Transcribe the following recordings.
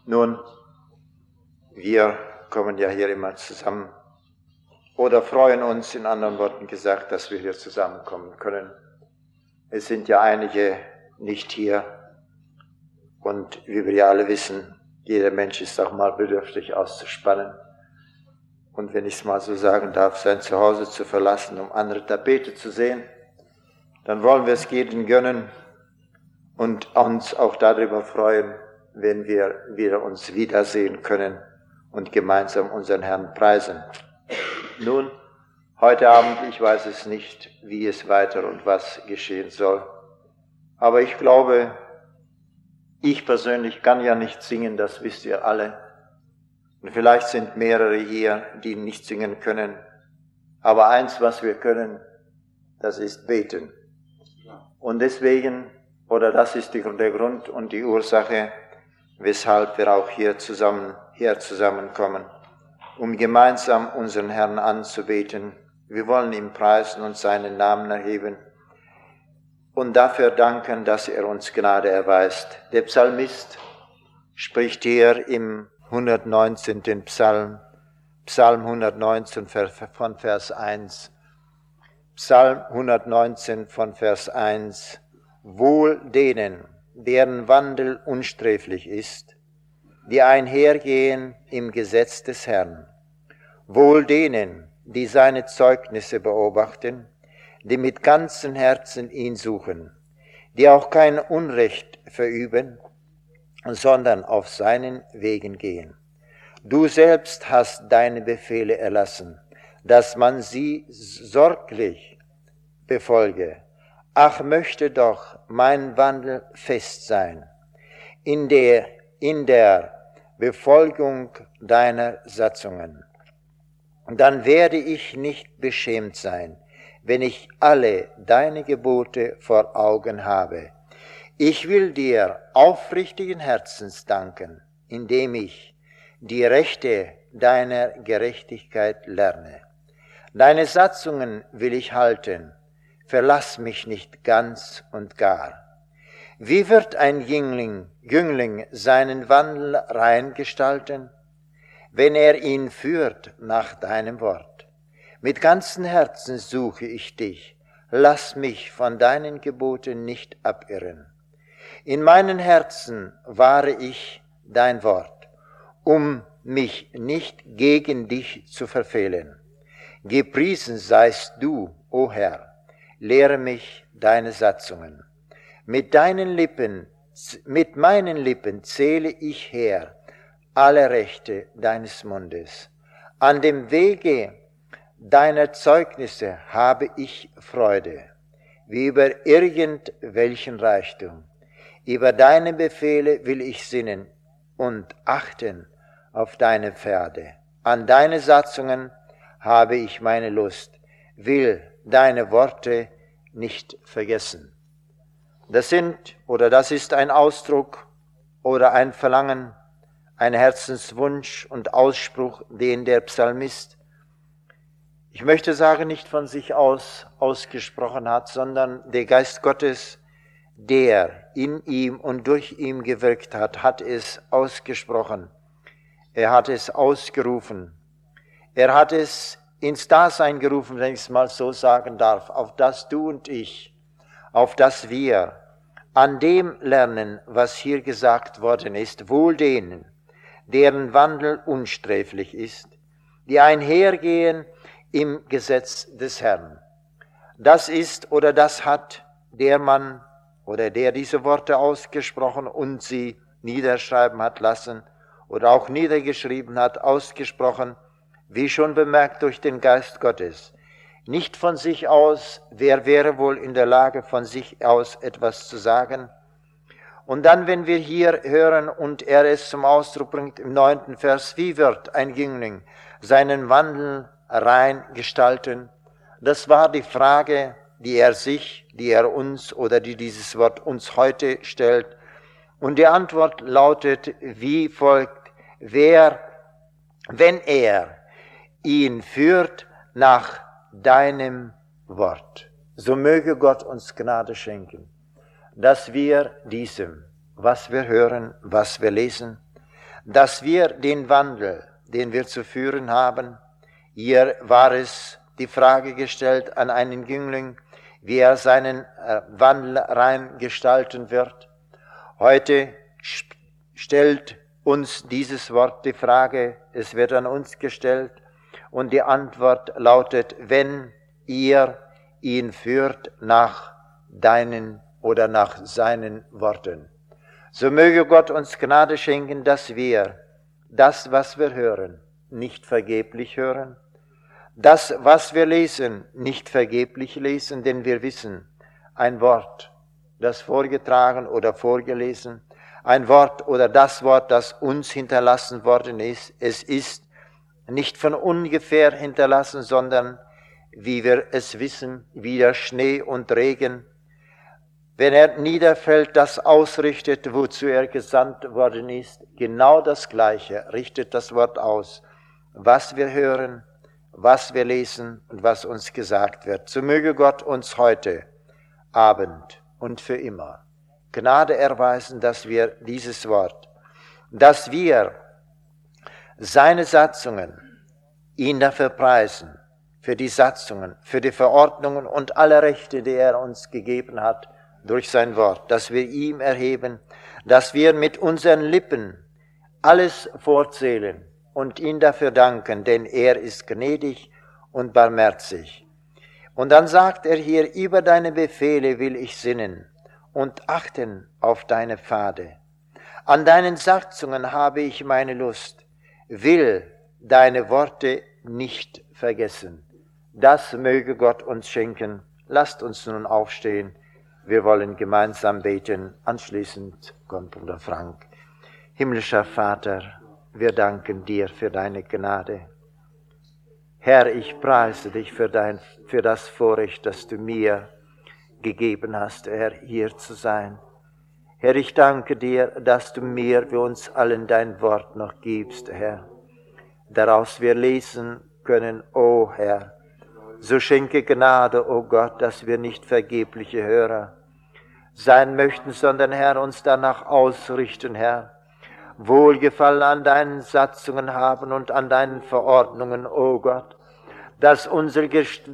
Nun, wir kommen ja hier immer zusammen oder freuen uns, in anderen Worten gesagt, dass wir hier zusammenkommen können. Es sind ja einige nicht hier und wie wir ja alle wissen, jeder Mensch ist auch mal bedürftig auszuspannen und, wenn ich es mal so sagen darf, sein Zuhause zu verlassen, um andere Tapete zu sehen. Dann wollen wir es jedem gönnen und uns auch darüber freuen, wenn wir wieder uns wiedersehen können und gemeinsam unseren Herrn preisen. Nun, heute Abend, ich weiß es nicht, wie es weiter und was geschehen soll, aber ich glaube, ich persönlich kann ja nicht singen, das wisst ihr alle. Und vielleicht sind mehrere hier, die nicht singen können, aber eins, was wir können, das ist beten. Und deswegen, oder das ist der Grund und die Ursache, weshalb wir auch hier zusammenkommen, um gemeinsam unseren Herrn anzubeten. Wir wollen ihn preisen und seinen Namen erheben und dafür danken, dass er uns Gnade erweist. Der Psalmist spricht hier im 119. Psalm 119 von Vers 1. Psalm 119 von Vers 1. Wohl denen, deren Wandel unsträflich ist, die einhergehen im Gesetz des Herrn. Wohl denen, die seine Zeugnisse beobachten, die mit ganzem Herzen ihn suchen, die auch kein Unrecht verüben, sondern auf seinen Wegen gehen. Du selbst hast deine Befehle erlassen, dass man sie sorglich befolge. Ach, möchte doch mein Wandel fest sein in der Befolgung deiner Satzungen. Dann werde ich nicht beschämt sein, wenn ich alle deine Gebote vor Augen habe. Ich will dir aufrichtigen Herzens danken, indem ich die Rechte deiner Gerechtigkeit lerne. Deine Satzungen will ich halten, verlass mich nicht ganz und gar. Wie wird ein Jüngling seinen Wandel rein gestalten, wenn er ihn führt nach deinem Wort? Mit ganzem Herzen suche ich dich, lass mich von deinen Geboten nicht abirren. In meinem Herzen wahre ich dein Wort, um mich nicht gegen dich zu verfehlen. Gepriesen seist du, o Herr, lehre mich deine Satzungen. Mit meinen Lippen zähle ich her alle Rechte deines Mundes. An dem Wege deiner Zeugnisse habe ich Freude, wie über irgendwelchen Reichtum. Über deine Befehle will ich sinnen und achten auf deine Pferde. An deine Satzungen habe ich meine Lust, will deine Worte nicht vergessen. Das ist ein Ausdruck oder ein Verlangen, ein Herzenswunsch und Ausspruch, den der Psalmist, ich möchte sagen, nicht von sich aus ausgesprochen hat, sondern der Geist Gottes, der in ihm und durch ihn gewirkt hat, hat es ausgesprochen. Er hat es ausgerufen. Er hat es ins Dasein gerufen, wenn ich es mal so sagen darf, auf das du und ich, auf das wir an dem lernen, was hier gesagt worden ist, wohl denen, deren Wandel unsträflich ist, die einhergehen im Gesetz des Herrn. Das ist oder das hat der Mann oder der diese Worte ausgesprochen und sie niederschreiben hat lassen oder auch niedergeschrieben hat, ausgesprochen, wie schon bemerkt, durch den Geist Gottes. Nicht von sich aus, wer wäre wohl in der Lage, von sich aus etwas zu sagen? Und dann, wenn wir hier hören und er es zum Ausdruck bringt im 9. Vers, wie wird ein Jüngling seinen Wandel rein gestalten? Das war die Frage, die er uns oder die dieses Wort uns heute stellt. Und die Antwort lautet wie folgt: wenn er ihn führt nach deinem Wort. So möge Gott uns Gnade schenken, dass wir diesem, was wir hören, was wir lesen, dass wir den Wandel, den wir zu führen haben, hier war es die Frage gestellt an einen Jüngling, wie er seinen Wandel rein gestalten wird. Heute stellt uns dieses Wort die Frage, es wird an uns gestellt und die Antwort lautet, wenn ihr ihn führt nach deinen oder nach seinen Worten. So möge Gott uns Gnade schenken, dass wir das, was wir hören, nicht vergeblich hören, das, was wir lesen, nicht vergeblich lesen, denn wir wissen, ein Wort, das vorgetragen oder vorgelesen, ein Wort oder das Wort, das uns hinterlassen worden ist, es ist nicht von ungefähr hinterlassen, sondern, wie wir es wissen, wie der Schnee und Regen, wenn er niederfällt, das ausrichtet, wozu er gesandt worden ist. Genau das Gleiche richtet das Wort aus, was wir hören, was wir lesen und was uns gesagt wird. So möge Gott uns heute Abend und für immer Gnade erweisen, dass wir dieses Wort, dass wir seine Satzungen ihn dafür preisen, für die Satzungen, für die Verordnungen und alle Rechte, die er uns gegeben hat durch sein Wort, dass wir ihm erheben, dass wir mit unseren Lippen alles vorzählen und ihn dafür danken, denn er ist gnädig und barmherzig. Und dann sagt er hier, über deine Befehle will ich sinnen und achten auf deine Pfade. An deinen Satzungen habe ich meine Lust, will deine Worte nicht vergessen. Das möge Gott uns schenken. Lasst uns nun aufstehen. Wir wollen gemeinsam beten. Anschließend kommt Bruder Frank. Himmlischer Vater, wir danken dir für deine Gnade. Herr, ich preise dich für das Vorrecht, das du mir gegeben hast, Herr, hier zu sein. Herr, ich danke dir, dass du mir, für uns allen dein Wort noch gibst, Herr. Daraus wir lesen können, o Herr. So schenke Gnade, o Gott, dass wir nicht vergebliche Hörer sein möchten, sondern, Herr, uns danach ausrichten, Herr. Wohlgefallen an deinen Satzungen haben und an deinen Verordnungen, o Gott, dass unser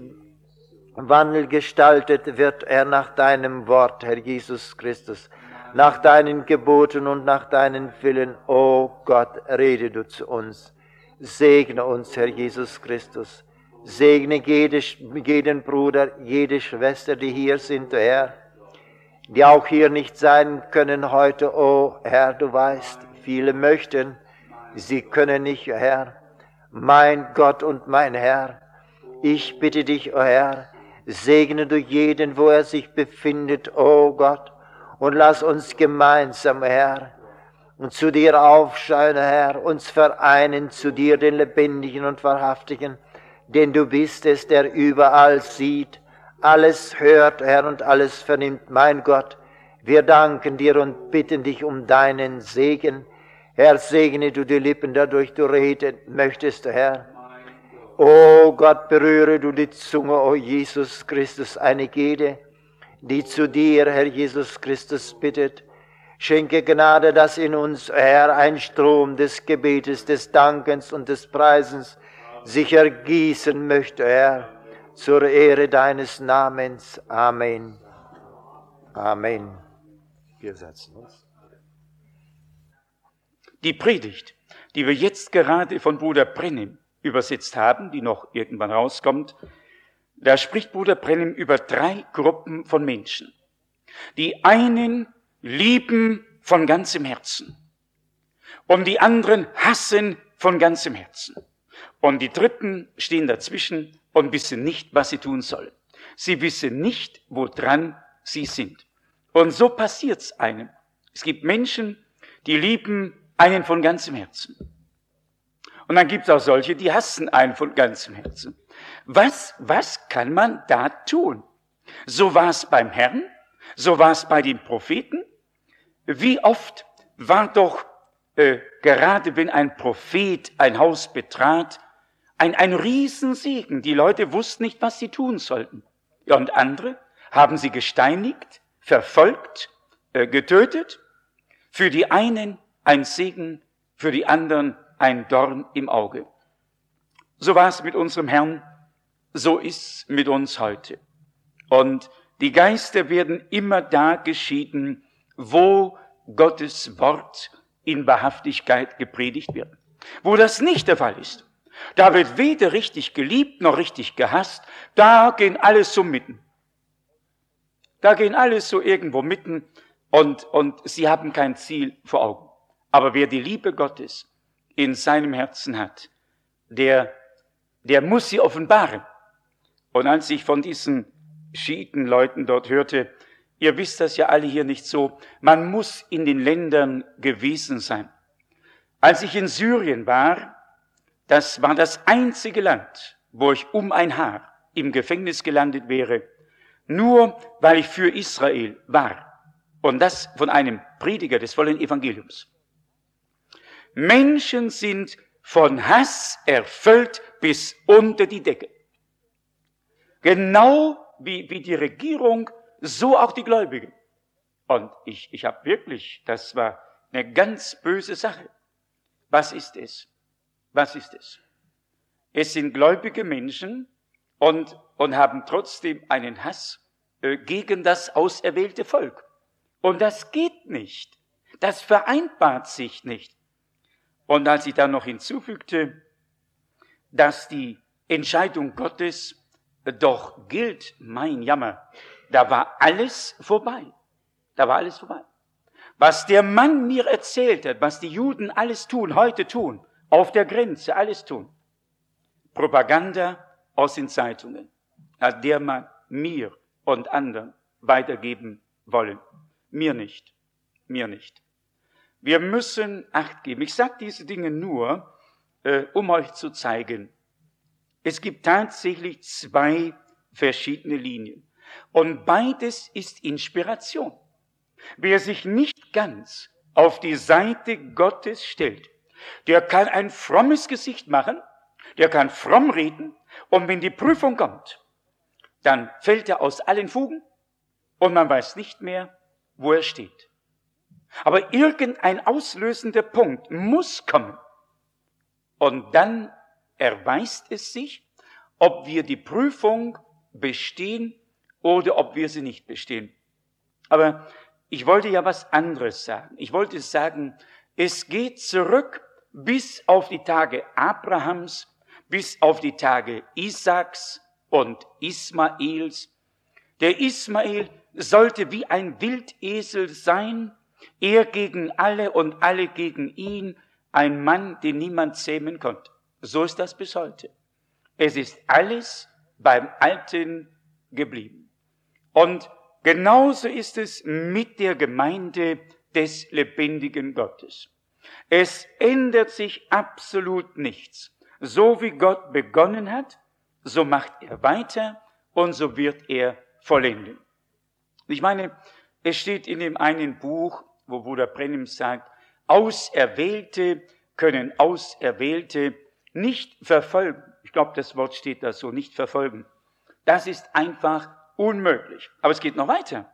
Wandel gestaltet wird, Herr, nach deinem Wort, Herr Jesus Christus, nach deinen Geboten und nach deinen Willen, o Gott, rede du zu uns. Segne uns, Herr Jesus Christus. Segne jeden Bruder, jede Schwester, die hier sind, Herr, die auch hier nicht sein können heute, o Herr, du weißt, viele möchten, sie können nicht, Herr. Mein Gott und mein Herr, ich bitte dich, o Herr, segne du jeden, wo er sich befindet, o Gott, und lass uns gemeinsam, Herr, und zu dir aufschauen, Herr, uns vereinen zu dir, den Lebendigen und Wahrhaftigen, denn du bist es, der überall sieht, alles hört, Herr, und alles vernimmt. Mein Gott, wir danken dir und bitten dich um deinen Segen. Herr, segne du die Lippen, dadurch du reden möchtest, Herr. O Gott, berühre du die Zunge, o Jesus Christus, eine jede, die zu dir, Herr Jesus Christus, bittet. Schenke Gnade, dass in uns, Herr, ein Strom des Gebetes, des Dankens und des Preisens sich ergießen möchte, Herr, zur Ehre deines Namens. Amen. Amen. Wir setzen uns. Die Predigt, die wir jetzt gerade von Bruder Brennim übersetzt haben, die noch irgendwann rauskommt, da spricht Bruder Brennim über 3 Gruppen von Menschen. Die einen lieben von ganzem Herzen und die anderen hassen von ganzem Herzen. Und die Dritten stehen dazwischen und wissen nicht, was sie tun sollen. Sie wissen nicht, woran sie sind. Und so passiert's einem. Es gibt Menschen, die lieben einen von ganzem Herzen. Und dann gibt es auch solche, die hassen einen von ganzem Herzen. Was kann man da tun? So war es beim Herrn, so war es bei den Propheten. Wie oft war doch gerade wenn ein Prophet ein Haus betrat, ein Riesensegen. Die Leute wussten nicht, was sie tun sollten. Ja, und andere haben sie gesteinigt, verfolgt, getötet. Für die einen ein Segen, für die anderen ein Dorn im Auge. So war es mit unserem Herrn, so ist es mit uns heute. Und die Geister werden immer da geschieden, wo Gottes Wort in Wahrhaftigkeit gepredigt wird. Wo das nicht der Fall ist, da wird weder richtig geliebt noch richtig gehasst, da gehen alles so mitten. Da gehen alles so irgendwo mitten und sie haben kein Ziel vor Augen. Aber wer die Liebe Gottes in seinem Herzen hat, der muss sie offenbaren. Und als ich von diesen Schiitenleuten dort hörte, ihr wisst das ja alle hier nicht so, man muss in den Ländern gewesen sein. Als ich in Syrien war, das war das einzige Land, wo ich um ein Haar im Gefängnis gelandet wäre, nur weil ich für Israel war. Und das von einem Prediger des vollen Evangeliums. Menschen sind von Hass erfüllt bis unter die Decke. Genau wie die Regierung, so auch die Gläubigen. Und ich habe wirklich, das war eine ganz böse Sache. Was ist es? Was ist es? Es sind gläubige Menschen und haben trotzdem einen Hass gegen das auserwählte Volk. Und das geht nicht. Das vereinbart sich nicht. Und als ich dann noch hinzufügte, dass die Entscheidung Gottes doch gilt, mein Jammer, da war alles vorbei. Da war alles vorbei. Was der Mann mir erzählt hat, was die Juden alles tun, heute tun, auf der Grenze alles tun. Propaganda aus den Zeitungen, hat der Mann mir und anderen weitergeben wollen. Mir nicht. Mir nicht. Wir müssen Acht geben. Ich sage diese Dinge nur, um euch zu zeigen, es gibt tatsächlich zwei verschiedene Linien. Und beides ist Inspiration. Wer sich nicht ganz auf die Seite Gottes stellt, der kann ein frommes Gesicht machen, der kann fromm reden, und wenn die Prüfung kommt, dann fällt er aus allen Fugen und man weiß nicht mehr, wo er steht. Aber irgendein auslösender Punkt muss kommen. Und dann erweist es sich, ob wir die Prüfung bestehen oder ob wir sie nicht bestehen. Aber ich wollte ja was anderes sagen. Ich wollte sagen, es geht zurück bis auf die Tage Abrahams, bis auf die Tage Isaaks und Ismaels. Der Ismael sollte wie ein Wildesel sein, er gegen alle und alle gegen ihn, ein Mann, den niemand zähmen konnte. So ist das bis heute. Es ist alles beim Alten geblieben. Und genauso ist es mit der Gemeinde des lebendigen Gottes. Es ändert sich absolut nichts. So wie Gott begonnen hat, so macht er weiter und so wird er vollenden. Ich meine, es steht in dem einen Buch, wo Bruder Brennim sagt, Auserwählte können Auserwählte nicht verfolgen. Ich glaube, das Wort steht da so, nicht verfolgen. Das ist einfach unmöglich. Aber es geht noch weiter.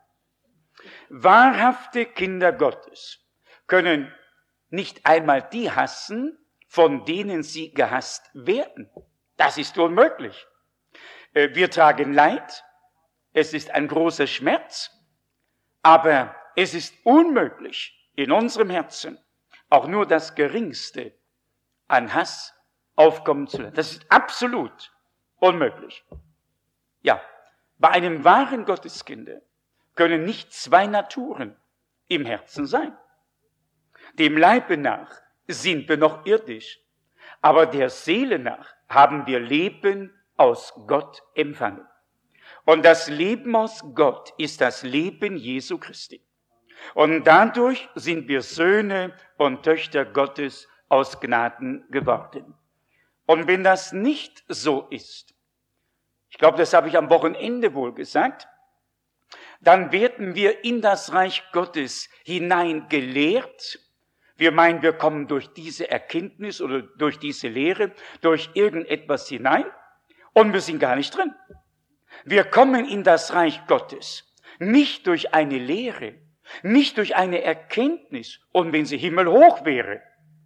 Wahrhafte Kinder Gottes können nicht einmal die hassen, von denen sie gehasst werden. Das ist unmöglich. Wir tragen Leid, es ist ein großer Schmerz, aber es ist unmöglich, in unserem Herzen auch nur das Geringste an Hass aufkommen zu lassen. Das ist absolut unmöglich. Ja, bei einem wahren Gotteskind können nicht zwei Naturen im Herzen sein. Dem Leibe nach sind wir noch irdisch, aber der Seele nach haben wir Leben aus Gott empfangen. Und das Leben aus Gott ist das Leben Jesu Christi. Und dadurch sind wir Söhne und Töchter Gottes aus Gnaden geworden. Und wenn das nicht so ist, ich glaube, das habe ich am Wochenende wohl gesagt, dann werden wir in das Reich Gottes hineingelehrt. Wir meinen, wir kommen durch diese Erkenntnis oder durch diese Lehre, durch irgendetwas hinein und wir sind gar nicht drin. Wir kommen in das Reich Gottes nicht durch eine Lehre, nicht durch eine Erkenntnis und wenn sie himmelhoch wäre.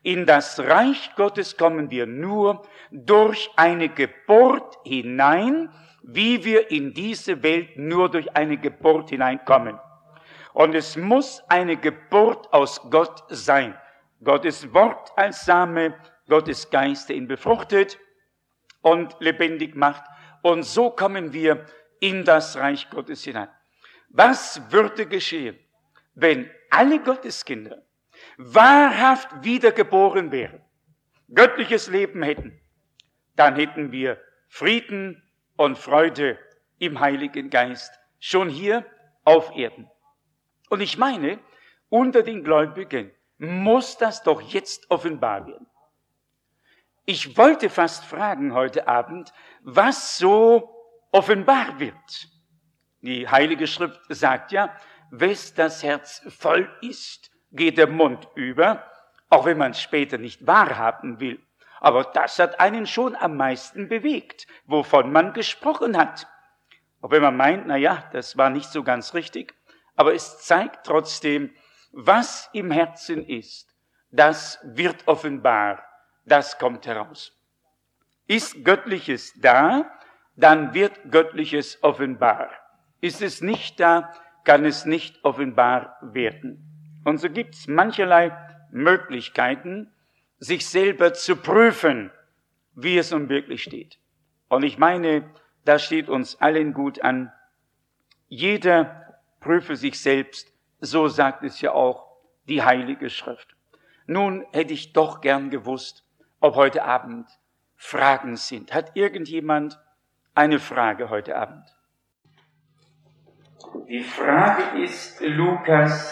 In das Reich Gottes kommen wir nur durch eine Geburt hinein, wie wir in diese Welt nur durch eine Geburt hineinkommen. Und es muss eine Geburt aus Gott sein. Gottes Wort als Same, Gottes Geist, der ihn befruchtet und lebendig macht. Und so kommen wir in das Reich Gottes hinein. Was würde geschehen, wenn alle Gotteskinder wahrhaft wiedergeboren wären, göttliches Leben hätten? Dann hätten wir Frieden und Freude im Heiligen Geist, schon hier auf Erden. Und ich meine, unter den Gläubigen muss das doch jetzt offenbar werden. Ich wollte fast fragen heute Abend, was so offenbar wird. Die Heilige Schrift sagt ja, wes das Herz voll ist, geht der Mund über, auch wenn man es später nicht wahrhaben will. Aber das hat einen schon am meisten bewegt, wovon man gesprochen hat. Auch wenn man meint, das war nicht so ganz richtig, aber es zeigt trotzdem, was im Herzen ist, das wird offenbar, das kommt heraus. Ist Göttliches da, dann wird Göttliches offenbar. Ist es nicht da, kann es nicht offenbar werden. Und so gibt es mancherlei Möglichkeiten, sich selber zu prüfen, wie es nun wirklich steht. Und ich meine, das steht uns allen gut an. Jeder prüfe sich selbst, so sagt es ja auch die Heilige Schrift. Nun hätte ich doch gern gewusst, ob heute Abend Fragen sind. Hat irgendjemand eine Frage heute Abend? Die Frage ist Lukas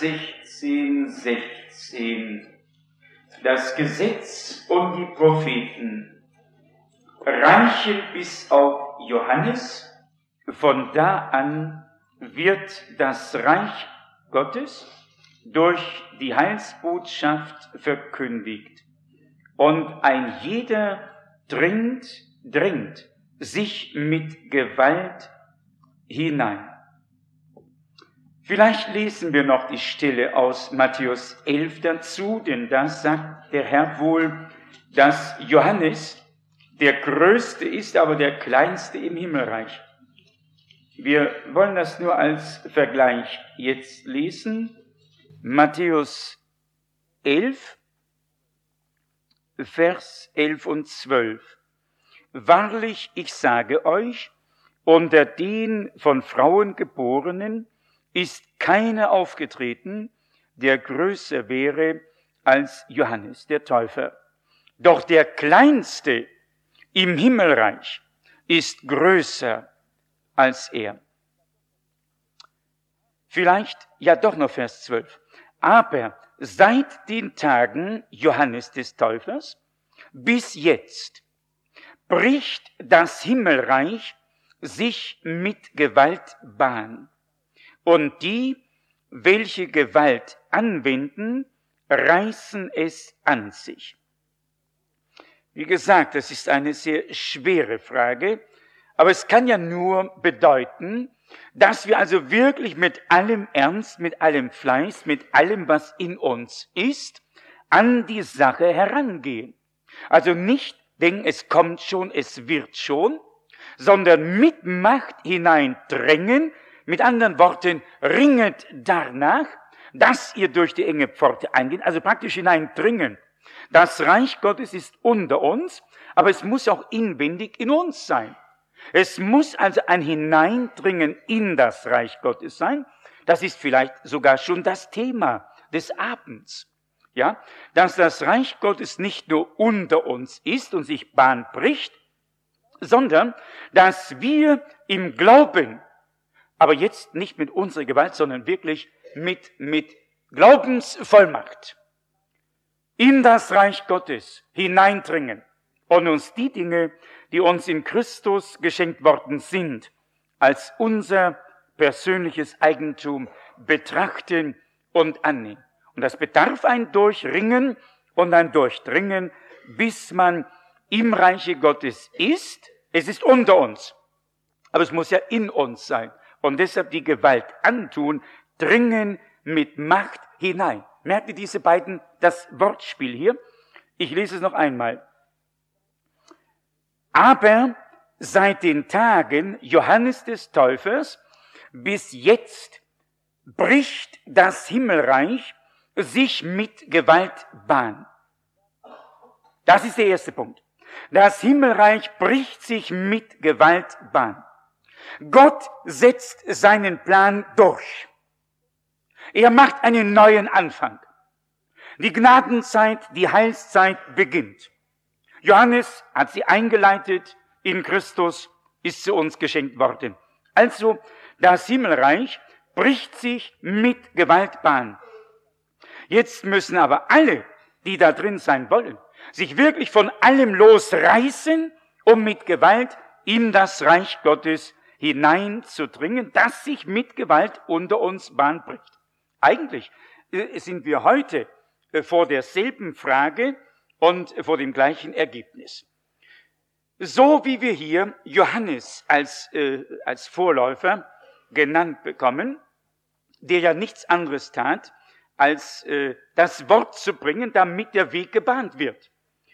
16,16. Das Gesetz und die Propheten reichen bis auf Johannes. Von da an wird das Reich Gottes durch die Heilsbotschaft verkündigt. Und ein jeder drängt sich mit Gewalt hinein. Vielleicht lesen wir noch die Stelle aus Matthäus 11 dazu, denn da sagt der Herr wohl, dass Johannes der Größte ist, aber der Kleinste im Himmelreich. Wir wollen das nur als Vergleich jetzt lesen. Matthäus 11, Vers 11 und 12. Wahrlich, ich sage euch, unter den von Frauen Geborenen ist keiner aufgetreten, der größer wäre als Johannes der Täufer. Doch der Kleinste im Himmelreich ist größer als er. Vielleicht, ja doch noch Vers 12. Aber seit den Tagen Johannes des Täufers bis jetzt bricht das Himmelreich sich mit Gewalt Bahn. Und die, welche Gewalt anwenden, reißen es an sich. Wie gesagt, das ist eine sehr schwere Frage, aber es kann ja nur bedeuten, dass wir also wirklich mit allem Ernst, mit allem Fleiß, mit allem, was in uns ist, an die Sache herangehen. Also nicht denken, es kommt schon, es wird schon, sondern mit Macht hineindrängen, mit anderen Worten, ringet danach, dass ihr durch die enge Pforte eingeht, also praktisch hineindringen. Das Reich Gottes ist unter uns, aber es muss auch inwendig in uns sein. Es muss also ein Hineindringen in das Reich Gottes sein. Das ist vielleicht sogar schon das Thema des Abends. Ja, dass das Reich Gottes nicht nur unter uns ist und sich Bahn bricht, sondern dass wir im Glauben, aber jetzt nicht mit unserer Gewalt, sondern wirklich mit Glaubensvollmacht in das Reich Gottes hineindringen und uns die Dinge, die uns in Christus geschenkt worden sind, als unser persönliches Eigentum betrachten und annehmen. Und das bedarf ein Durchringen und ein Durchdringen, bis man im Reiche Gottes ist. Es ist unter uns, aber es muss ja in uns sein. Und deshalb die Gewalt antun, dringen mit Macht hinein. Merkt ihr diese beiden, das Wortspiel hier? Ich lese es noch einmal. Aber seit den Tagen Johannes des Täufers bis jetzt bricht das Himmelreich sich mit Gewalt Bahn. Das ist der erste Punkt. Das Himmelreich bricht sich mit Gewalt Bahn. Gott setzt seinen Plan durch. Er macht einen neuen Anfang. Die Gnadenzeit, die Heilszeit beginnt. Johannes hat sie eingeleitet, in Christus ist sie uns geschenkt worden. Also, das Himmelreich bricht sich mit Gewalt Bahn. Jetzt müssen aber alle, die da drin sein wollen, sich wirklich von allem losreißen, um mit Gewalt in das Reich Gottes hineinzudringen, das sich mit Gewalt unter uns Bahn bricht. Eigentlich sind wir heute vor derselben Frage und vor dem gleichen Ergebnis. So wie wir hier Johannes als Vorläufer genannt bekommen, der ja nichts anderes tat, als das Wort zu bringen, damit der Weg gebahnt wird.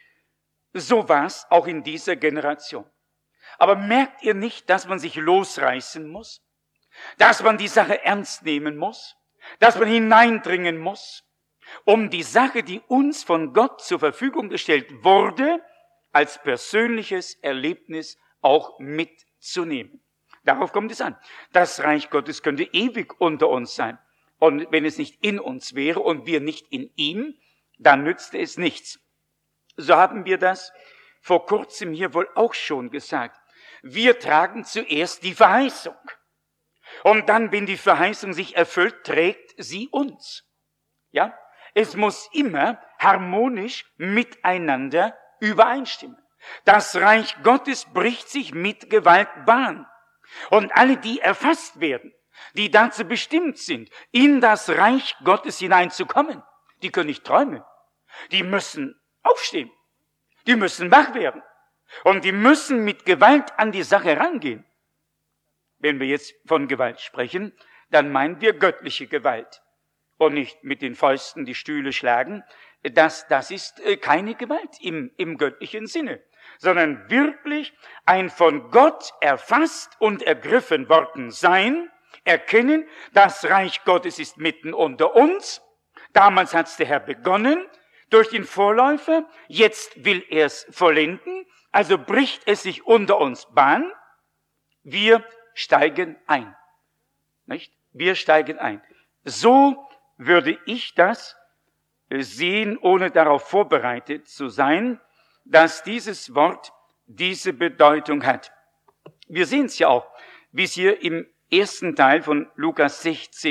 So war es auch in dieser Generation. Aber merkt ihr nicht, dass man sich losreißen muss? Dass man die Sache ernst nehmen muss? Dass man hineindringen muss, um die Sache, die uns von Gott zur Verfügung gestellt wurde, als persönliches Erlebnis auch mitzunehmen. Darauf kommt es an. Das Reich Gottes könnte ewig unter uns sein. Und wenn es nicht in uns wäre und wir nicht in ihm, dann nützte es nichts. So haben wir das vor kurzem hier wohl auch schon gesagt. Wir tragen zuerst die Verheißung. Und dann, wenn die Verheißung sich erfüllt, trägt sie uns. Ja? Es muss immer harmonisch miteinander übereinstimmen. Das Reich Gottes bricht sich mit Gewalt Bahn. Und alle, die erfasst werden, die dazu bestimmt sind, in das Reich Gottes hineinzukommen, die können nicht träumen. Die müssen aufstehen. Die müssen wach werden. Und die müssen mit Gewalt an die Sache rangehen. Wenn wir jetzt von Gewalt sprechen, dann meinen wir göttliche Gewalt. Und nicht mit den Fäusten die Stühle schlagen. Das ist keine Gewalt im göttlichen Sinne, sondern wirklich ein von Gott erfasst und ergriffen worden sein, erkennen, das Reich Gottes ist mitten unter uns. Damals hat's der Herr begonnen durch den Vorläufer, jetzt will er es vollenden, also bricht es sich unter uns Bahn. Wir steigen ein. Nicht? Wir steigen ein. So würde ich das sehen, ohne darauf vorbereitet zu sein, dass dieses Wort diese Bedeutung hat. Wir sehen es ja auch, wie es hier im ersten Teil von Lukas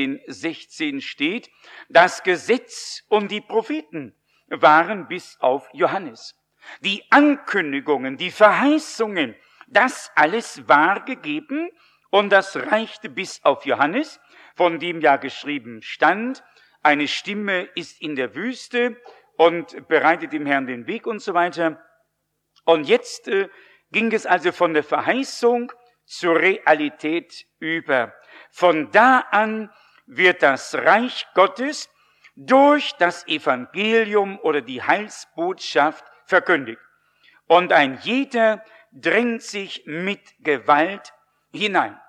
16 steht, das Gesetz und die Propheten waren bis auf Johannes. Die Ankündigungen, die Verheißungen, das alles war gegeben und das reichte bis auf Johannes, von dem ja geschrieben stand, eine Stimme ist in der Wüste und bereitet dem Herrn den Weg und so weiter. Und jetzt ging es also von der Verheißung zur Realität über. Von da an wird das Reich Gottes durch das Evangelium oder die Heilsbotschaft verkündigt. Und ein jeder drängt sich mit Gewalt hinein.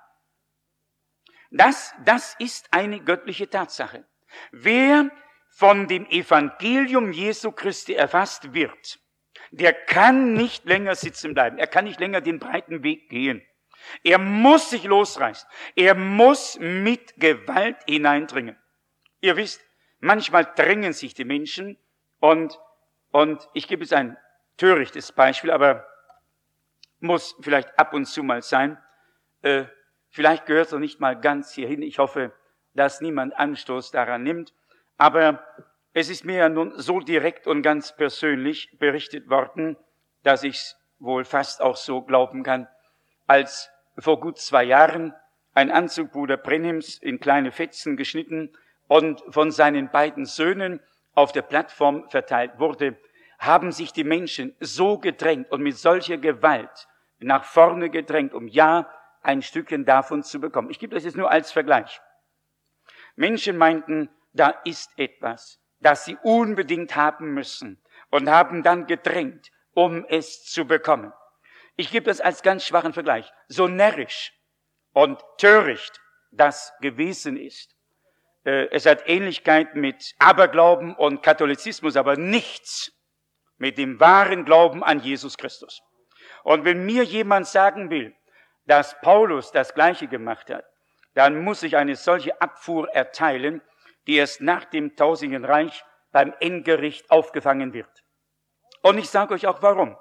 Das ist eine göttliche Tatsache. Wer von dem Evangelium Jesu Christi erfasst wird, der kann nicht länger sitzen bleiben. Er kann nicht länger den breiten Weg gehen. Er muss sich losreißen. Er muss mit Gewalt hineindringen. Ihr wisst, manchmal drängen sich die Menschen und ich gebe jetzt ein törichtes Beispiel, aber muss vielleicht ab und zu mal sein. Vielleicht gehört es noch nicht mal ganz hierhin. Ich hoffe, dass niemand Anstoß daran nimmt. Aber es ist mir ja nun so direkt und ganz persönlich berichtet worden, dass ich es wohl fast auch so glauben kann, als vor gut 2 Jahren ein Anzug Bruder Brenhims in kleine Fetzen geschnitten und von seinen beiden Söhnen auf der Plattform verteilt wurde, haben sich die Menschen so gedrängt und mit solcher Gewalt nach vorne gedrängt, um ja ein Stückchen davon zu bekommen. Ich gebe das jetzt nur als Vergleich. Menschen meinten, da ist etwas, das sie unbedingt haben müssen. und haben dann gedrängt, um es zu bekommen. Ich gebe das als ganz schwachen Vergleich. So närrisch und töricht das gewesen ist. Es hat Ähnlichkeit mit Aberglauben und Katholizismus, aber nichts mit dem wahren Glauben an Jesus Christus. Und wenn mir jemand sagen will, dass Paulus das Gleiche gemacht hat, dann muss ich eine solche Abfuhr erteilen, die erst nach dem Tausendjährigen Reich beim Endgericht aufgefangen wird. Und ich sage euch auch warum.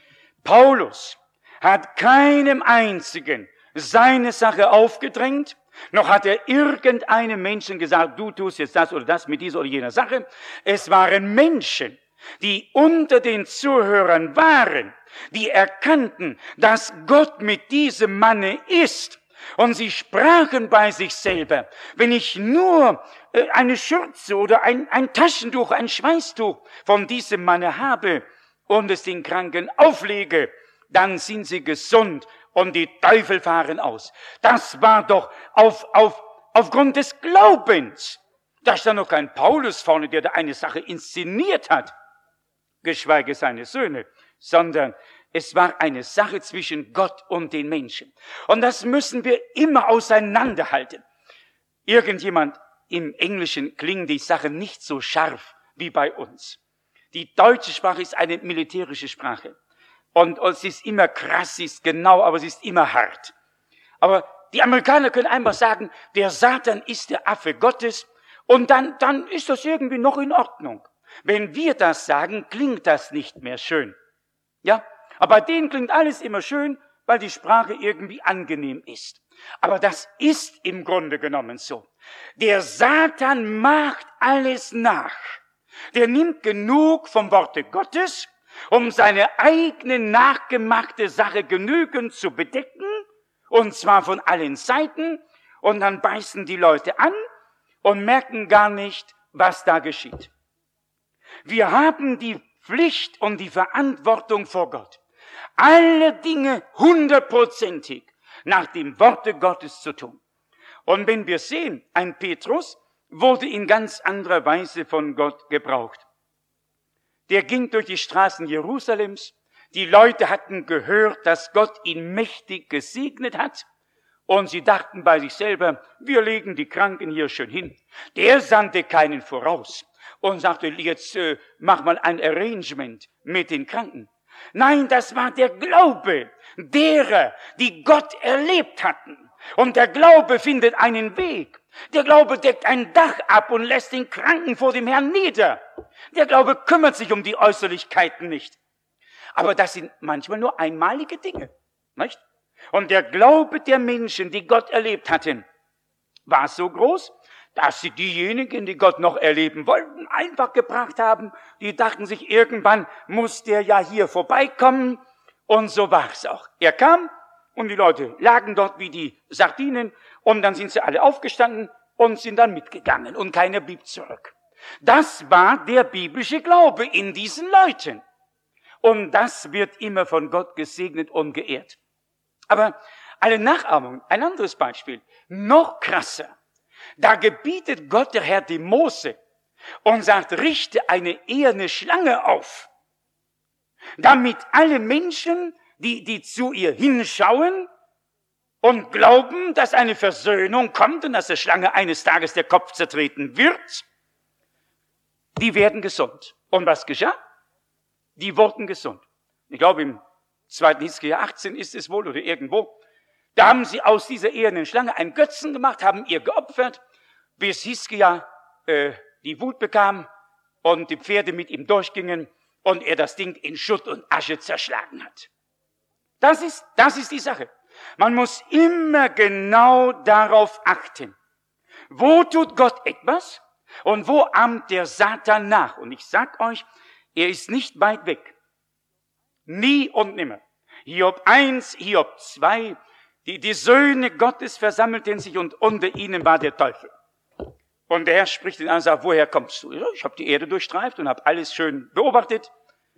Paulus hat keinem einzigen seine Sache aufgedrängt, noch hat er irgendeinem Menschen gesagt, du tust jetzt das oder das mit dieser oder jener Sache. Es waren Menschen, die unter den Zuhörern waren, die erkannten, dass Gott mit diesem Manne ist. Und sie sprachen bei sich selber, wenn ich nur eine Schürze oder ein Taschentuch, ein Schweißtuch von diesem Manne habe und es den Kranken auflege, dann sind sie gesund und die Teufel fahren aus. Das war doch aufgrund des Glaubens. Da stand noch kein Paulus vorne, der da eine Sache inszeniert hat, geschweige seine Söhne, sondern es war eine Sache zwischen Gott und den Menschen. Und das müssen wir immer auseinanderhalten. Irgendjemand im Englischen klingt die Sache nicht so scharf wie bei uns. Die deutsche Sprache ist eine militärische Sprache. Und sie ist immer krass, sie ist genau, aber sie ist immer hart. Aber die Amerikaner können einfach sagen, der Satan ist der Affe Gottes und dann ist das irgendwie noch in Ordnung. Wenn wir das sagen, klingt das nicht mehr schön. Ja? Aber bei denen klingt alles immer schön, weil die Sprache irgendwie angenehm ist. Aber das ist im Grunde genommen so. Der Satan macht alles nach. Der nimmt genug vom Worte Gottes, um seine eigene nachgemachte Sache genügend zu bedecken, und zwar von allen Seiten, und dann beißen die Leute an und merken gar nicht, was da geschieht. Wir haben die Pflicht und die Verantwortung vor Gott, alle Dinge 100%ig nach dem Worte Gottes zu tun. Und wenn wir sehen, ein Petrus wurde in ganz anderer Weise von Gott gebraucht. Der ging durch die Straßen Jerusalems. Die Leute hatten gehört, dass Gott ihn mächtig gesegnet hat. Und sie dachten bei sich selber, wir legen die Kranken hier schön hin. Der sandte keinen voraus und sagte, jetzt mach mal ein Arrangement mit den Kranken. Nein, das war der Glaube derer, die Gott erlebt hatten. Und der Glaube findet einen Weg. Der Glaube deckt ein Dach ab und lässt den Kranken vor dem Herrn nieder. Der Glaube kümmert sich um die Äußerlichkeiten nicht. Aber das sind manchmal nur einmalige Dinge, nicht? Und der Glaube der Menschen, die Gott erlebt hatten, war so groß, dass sie diejenigen, die Gott noch erleben wollten, einfach gebracht haben. Die dachten sich, irgendwann muss der ja hier vorbeikommen. Und so war es auch. Er kam und die Leute lagen dort wie die Sardinen und dann sind sie alle aufgestanden und sind dann mitgegangen und keiner blieb zurück. Das war der biblische Glaube in diesen Leuten. Und das wird immer von Gott gesegnet und geehrt. Aber alle Nachahmungen, ein anderes Beispiel, noch krasser. Da gebietet Gott der Herr dem Mose und sagt, richte eine eherne Schlange auf, damit alle Menschen, die zu ihr hinschauen und glauben, dass eine Versöhnung kommt und dass der Schlange eines Tages der Kopf zertreten wird, die werden gesund. Und was geschah? Die wurden gesund. Ich glaube, im 2. Hiskia 18 ist es wohl oder irgendwo. Da haben sie aus dieser ehernen Schlange einen Götzen gemacht, haben ihr geopfert, bis Hiskia die Wut bekam und die Pferde mit ihm durchgingen und er das Ding in Schutt und Asche zerschlagen hat. Das ist die Sache. Man muss immer genau darauf achten. Wo tut Gott etwas und wo ahmt der Satan nach? Und ich sag euch, er ist nicht weit weg. Nie und nimmer. Hiob 1, Hiob 2, die Söhne Gottes versammelten sich und unter ihnen war der Teufel. Und der Herr spricht ihn an und sagt, woher kommst du? Ich habe die Erde durchstreift und habe alles schön beobachtet.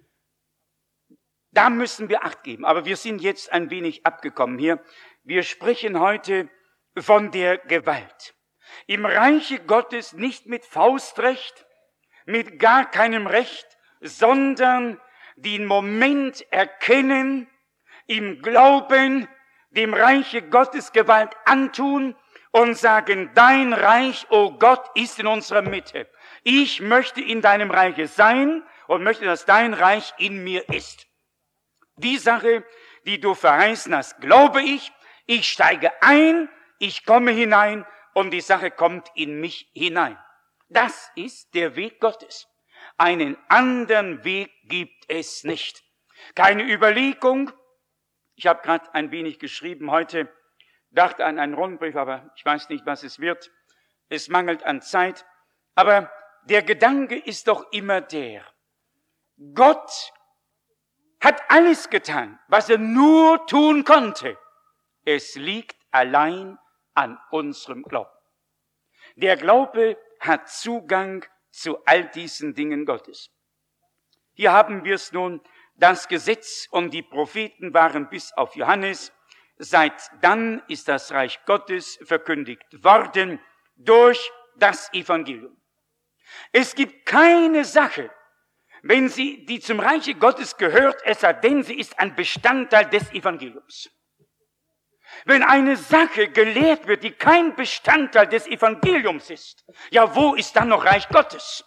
Da müssen wir Acht geben. Aber wir sind jetzt ein wenig abgekommen hier. Wir sprechen heute von der Gewalt. Im Reiche Gottes nicht mit Faustrecht, mit gar keinem Recht, sondern die einen Moment erkennen, im Glauben dem Reiche Gottes Gewalt antun und sagen, dein Reich, o Gott, ist in unserer Mitte. Ich möchte in deinem Reiche sein und möchte, dass dein Reich in mir ist. Die Sache, die du verheißen hast, glaube ich steige ein, ich komme hinein und die Sache kommt in mich hinein. Das ist der Weg Gottes. Einen anderen Weg gibt es nicht. Keine Überlegung. Ich habe gerade ein wenig geschrieben heute, dachte an einen Rundbrief, aber ich weiß nicht, was es wird. Es mangelt an Zeit. Aber der Gedanke ist doch immer der: Gott hat alles getan, was er nur tun konnte. Es liegt allein an unserem Glauben. Der Glaube hat Zugang zu all diesen Dingen Gottes. Hier haben wir es nun: Das Gesetz und die Propheten waren bis auf Johannes. Seit dann ist das Reich Gottes verkündigt worden durch das Evangelium. Es gibt keine Sache, wenn die zum Reiche Gottes gehört, es sei denn, sie ist ein Bestandteil des Evangeliums. Wenn eine Sache gelehrt wird, die kein Bestandteil des Evangeliums ist, ja, wo ist dann noch Reich Gottes?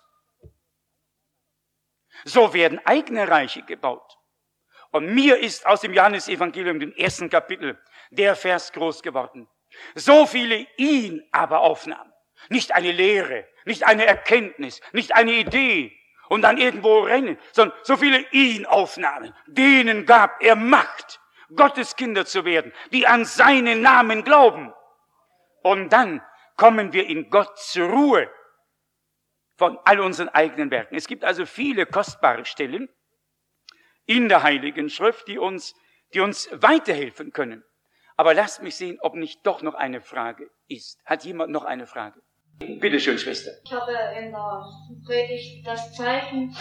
So werden eigene Reiche gebaut. Und mir ist aus dem Johannesevangelium, dem 1. Kapitel, der Vers groß geworden. So viele ihn aber aufnahmen. Nicht eine Lehre, nicht eine Erkenntnis, nicht eine Idee und dann irgendwo rennen, sondern so viele ihn aufnahmen. Denen gab er Macht, Gottes Kinder zu werden, die an seinen Namen glauben. Und dann kommen wir in Gott zur Ruhe von all unseren eigenen Werken. Es gibt also viele kostbare Stellen in der Heiligen Schrift, die uns weiterhelfen können. Aber lasst mich sehen, ob nicht doch noch eine Frage ist. Hat jemand noch eine Frage? Bitte schön, Schwester. Ich habe in der Predigt das Zeichen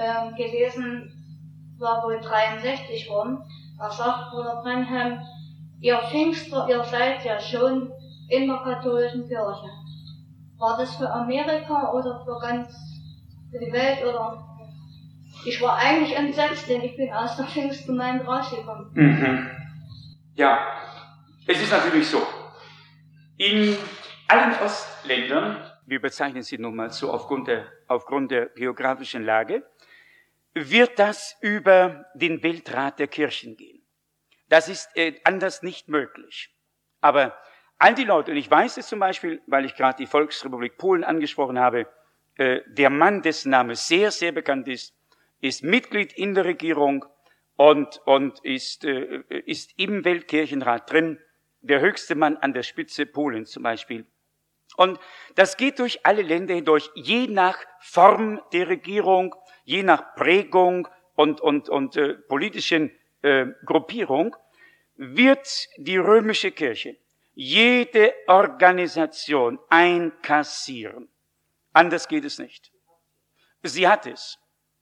gelesen, war wohl 63 rum. Da sagt Bruder Branham, ihr Pfingster, ihr seid ja schon in der katholischen Kirche. War das für Amerika oder für die Welt oder? Ich war eigentlich entsetzt, denn ich bin aus der Pfingstgemeinde rausgekommen. Mhm. Ja, es ist natürlich so. In allen Ostländern, wir bezeichnen sie nun mal so aufgrund der geografischen Lage, wird das über den Weltrat der Kirchen gehen. Das ist anders nicht möglich. Aber all die Leute, und ich weiß es zum Beispiel, weil ich gerade die Volksrepublik Polen angesprochen habe, der Mann, dessen Name sehr, sehr bekannt ist Mitglied in der Regierung und ist im Weltkirchenrat drin, der höchste Mann an der Spitze Polens zum Beispiel. Und das geht durch alle Länder hindurch, je nach Form der Regierung, je nach Prägung und politischen Gruppierung, wird die römische Kirche jede Organisation einkassieren. Anders geht es nicht. Sie hat es.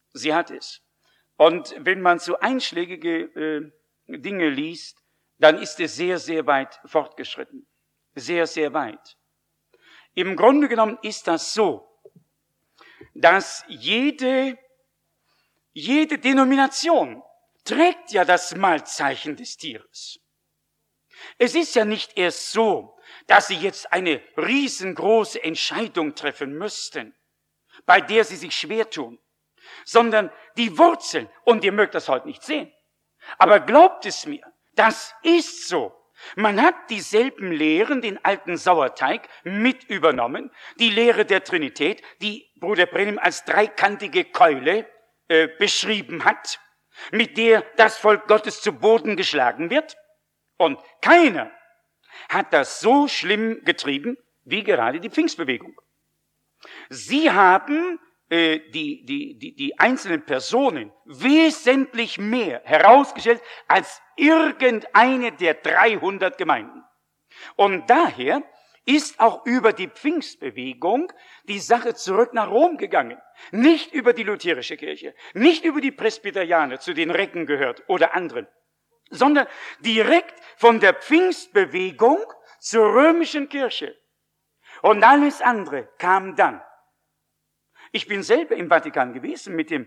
Und wenn man so einschlägige Dinge liest, dann ist es sehr, sehr weit fortgeschritten. Sehr, sehr weit. Im Grunde genommen ist das so, dass jede Denomination trägt ja das Malzeichen des Tieres. Es ist ja nicht erst so, dass sie jetzt eine riesengroße Entscheidung treffen müssten, bei der sie sich schwer tun, sondern die Wurzeln, und ihr mögt das heute nicht sehen, aber glaubt es mir, das ist so. Man hat dieselben Lehren, den alten Sauerteig, mit übernommen, die Lehre der Trinität, die Bruder Branham als dreikantige Keule beschrieben hat, mit der das Volk Gottes zu Boden geschlagen wird. Und keiner hat das so schlimm getrieben wie gerade die Pfingstbewegung. Sie haben die einzelnen Personen wesentlich mehr herausgestellt als irgendeine der 300 Gemeinden. Und daher ist auch über die Pfingstbewegung die Sache zurück nach Rom gegangen. Nicht über die lutherische Kirche, nicht über die Presbyterianer, zu den Recken gehört, oder anderen, sondern direkt von der Pfingstbewegung zur römischen Kirche. Und alles andere kam dann. Ich bin selber im Vatikan gewesen mit dem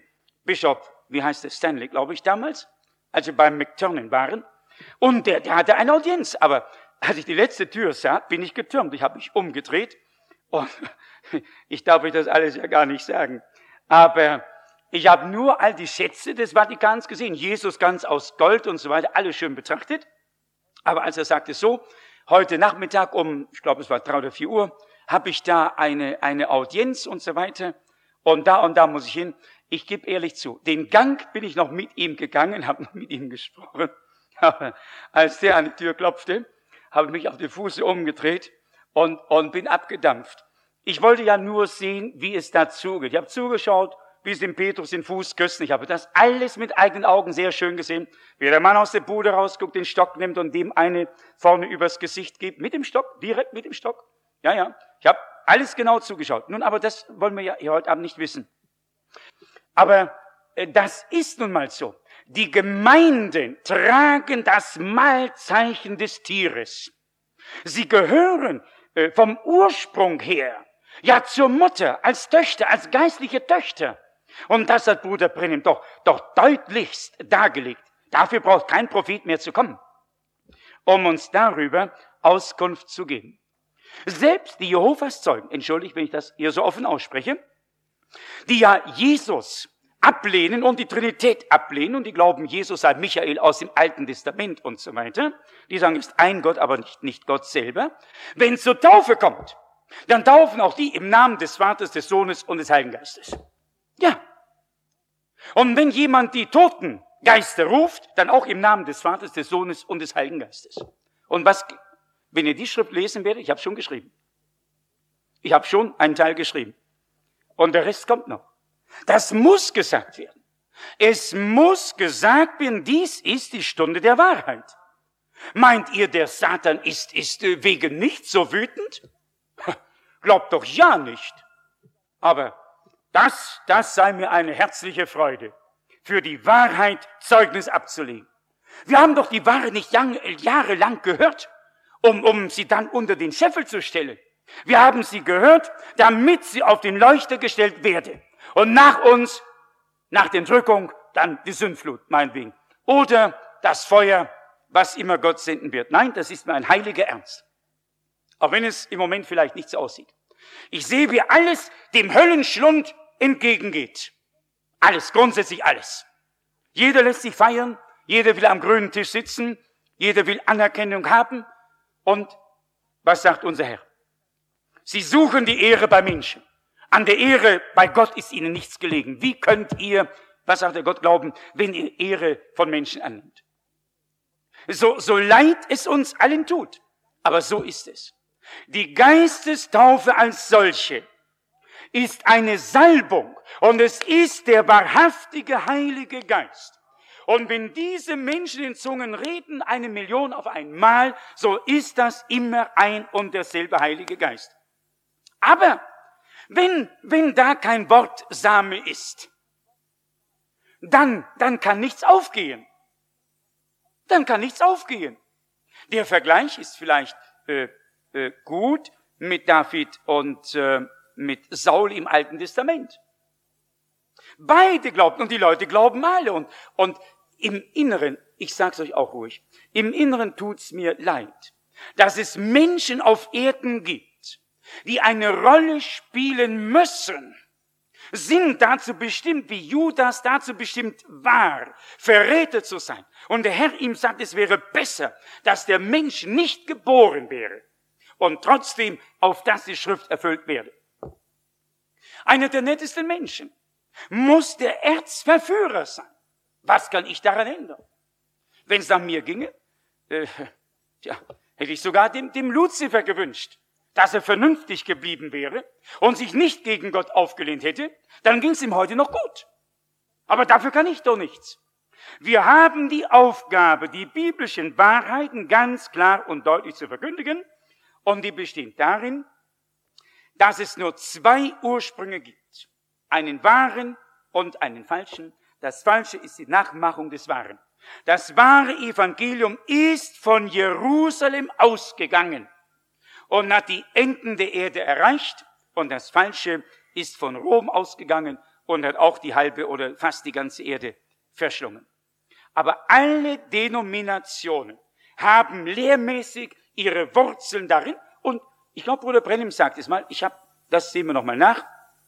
Bischof, wie heißt es, Stanley, glaube ich, damals, als wir beim McTurnan waren. Und der hatte eine Audienz. Aber als ich die letzte Tür sah, bin ich getürmt. Ich habe mich umgedreht. Und ich darf euch das alles ja gar nicht sagen. Aber ich habe nur all die Schätze des Vatikans gesehen. Jesus ganz aus Gold und so weiter, alles schön betrachtet. Aber als er sagte so, heute Nachmittag ich glaube es war 3 oder 4 Uhr, habe ich da eine Audienz und so weiter. Und da muss ich hin. Ich gebe ehrlich zu, den Gang bin ich noch mit ihm gegangen, habe noch mit ihm gesprochen. Aber als der an die Tür klopfte, habe ich mich auf die Füße umgedreht und bin abgedampft. Ich wollte ja nur sehen, wie es da zugeht. Ich habe zugeschaut, wie es dem Petrus den Fuß küsst. Ich habe das alles mit eigenen Augen sehr schön gesehen, wie der Mann aus der Bude rausguckt, den Stock nimmt und dem eine vorne übers Gesicht gibt. Mit dem Stock, direkt mit dem Stock. Ja, ich habe alles genau zugeschaut. Nun, aber das wollen wir ja heute Abend nicht wissen. Aber das ist nun mal so. Die Gemeinden tragen das Malzeichen des Tieres. Sie gehören vom Ursprung her ja zur Mutter, als Töchter, als geistliche Töchter. Und das hat Bruder Brennim doch deutlichst dargelegt. Dafür braucht kein Prophet mehr zu kommen, um uns darüber Auskunft zu geben. Selbst die Jehovas Zeugen, entschuldigt, wenn ich das hier so offen ausspreche, die ja Jesus ablehnen und die Trinität ablehnen und die glauben, Jesus sei Michael aus dem Alten Testament und so weiter. Die sagen, es ist ein Gott, aber nicht Gott selber. Wenn es zur Taufe kommt, dann taufen auch die im Namen des Vaters, des Sohnes und des Heiligen Geistes. Ja. Und wenn jemand die toten Geister ruft, dann auch im Namen des Vaters, des Sohnes und des Heiligen Geistes. Und wenn ihr die Schrift lesen werdet, ich habe schon geschrieben. Ich habe schon einen Teil geschrieben. Und der Rest kommt noch. Das muss gesagt werden. Es muss gesagt werden, dies ist die Stunde der Wahrheit. Meint ihr, der Satan ist wegen nichts so wütend? Glaubt doch ja nicht. Aber das sei mir eine herzliche Freude, für die Wahrheit Zeugnis abzulegen. Wir haben doch die Wahrheit nicht jahrelang gehört, um sie dann unter den Scheffel zu stellen. Wir haben sie gehört, damit sie auf den Leuchter gestellt werde. Und nach uns, nach der Entrückung, dann die Sündflut, meinetwegen. Oder das Feuer, was immer Gott senden wird. Nein, das ist mir ein heiliger Ernst. Auch wenn es im Moment vielleicht nicht so aussieht. Ich sehe, wie alles dem Höllenschlund entgegengeht. Alles, grundsätzlich alles. Jeder lässt sich feiern, jeder will am grünen Tisch sitzen, jeder will Anerkennung haben. Und was sagt unser Herr? Sie suchen die Ehre bei Menschen. An der Ehre bei Gott ist ihnen nichts gelegen. Wie könnt ihr, was sagt der Gott, glauben, wenn ihr Ehre von Menschen annimmt? So leid es uns allen tut, aber so ist es. Die Geistestaufe als solche ist eine Salbung und es ist der wahrhaftige Heilige Geist. Und wenn diese Menschen in Zungen reden, 1 Million auf einmal, so ist das immer ein und derselbe Heilige Geist. Aber wenn da kein Wortsame ist, dann kann nichts aufgehen. Dann kann nichts aufgehen. Der Vergleich ist vielleicht gut mit David und mit Saul im Alten Testament. Beide glaubten und die Leute glauben alle. Und im Inneren, ich sag's euch auch ruhig, im Inneren tut's mir leid, dass es Menschen auf Erden gibt, die eine Rolle spielen müssen, sind dazu bestimmt, wie Judas dazu bestimmt war, Verräter zu sein. Und der Herr ihm sagt, es wäre besser, dass der Mensch nicht geboren wäre und trotzdem auf das die Schrift erfüllt werde. Einer der nettesten Menschen muss der Erzverführer sein. Was kann ich daran ändern? Wenn es nach mir ginge, hätte ich sogar dem Luzifer gewünscht, dass er vernünftig geblieben wäre und sich nicht gegen Gott aufgelehnt hätte, dann ging es ihm heute noch gut. Aber dafür kann ich doch nichts. Wir haben die Aufgabe, die biblischen Wahrheiten ganz klar und deutlich zu verkündigen, und die besteht darin, dass es nur 2 Ursprünge gibt. Einen wahren und einen falschen. Das Falsche ist die Nachmachung des Wahren. Das wahre Evangelium ist von Jerusalem ausgegangen und hat die Enden der Erde erreicht, und das Falsche ist von Rom ausgegangen und hat auch die halbe oder fast die ganze Erde verschlungen. Aber alle Denominationen haben lehrmäßig ihre Wurzeln darin. Und ich glaube, Bruder Brennim sagt es mal, das sehen wir nochmal nach.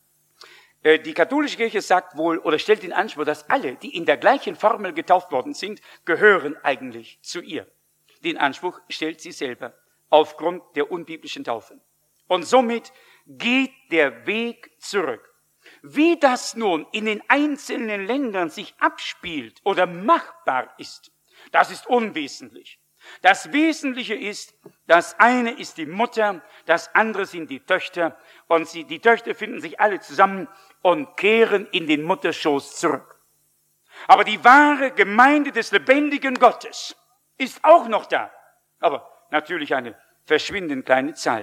Die katholische Kirche sagt wohl oder stellt in Anspruch, dass alle, die in der gleichen Formel getauft worden sind, gehören eigentlich zu ihr. Den Anspruch stellt sie selber aufgrund der unbiblischen Taufe. Und somit geht der Weg zurück. Wie das nun in den einzelnen Ländern sich abspielt oder machbar ist, das ist unwesentlich. Das Wesentliche ist, das eine ist die Mutter, das andere sind die Töchter und die Töchter finden sich alle zusammen und kehren in den Mutterschoß zurück. Aber die wahre Gemeinde des lebendigen Gottes ist auch noch da, aber natürlich eine verschwindend kleine Zahl.